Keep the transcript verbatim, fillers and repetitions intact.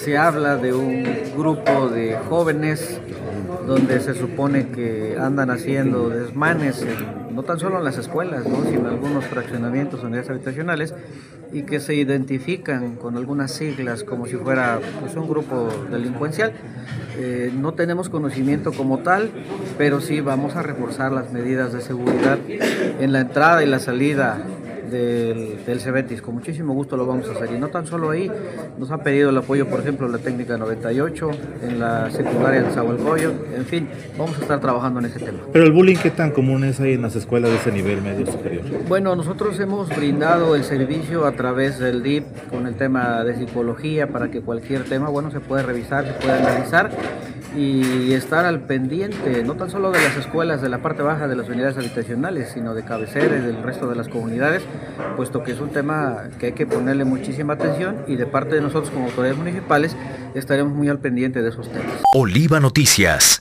se habla de un grupo de jóvenes donde se supone que andan haciendo desmanes, en, no tan solo en las escuelas, ¿no?, sino en algunos fraccionamientos, unidades habitacionales, y que se identifican con algunas siglas como si fuera pues, un grupo delincuencial. Eh, no tenemos conocimiento como tal, pero sí vamos a reforzar las medidas de seguridad en la entrada y la salida del, del Cebetis. Con muchísimo gusto lo vamos a hacer, y no tan solo ahí, nos han pedido el apoyo, por ejemplo, en la técnica noventa y ocho, en la secundaria de Zahualcoyo, en fin, vamos a estar trabajando en ese tema. Pero el bullying, ¿qué tan común es ahí en las escuelas de ese nivel medio superior? Bueno, nosotros hemos brindado el servicio a través del D I P con el tema de psicología para que cualquier tema, bueno, se puede revisar, se puede analizar y estar al pendiente, no tan solo de las escuelas de la parte baja de las unidades habitacionales, sino de cabecera y del resto de las comunidades, puesto que es un tema que hay que ponerle muchísima atención, y de parte de nosotros como autoridades municipales estaremos muy al pendiente de esos temas. Oliva Noticias.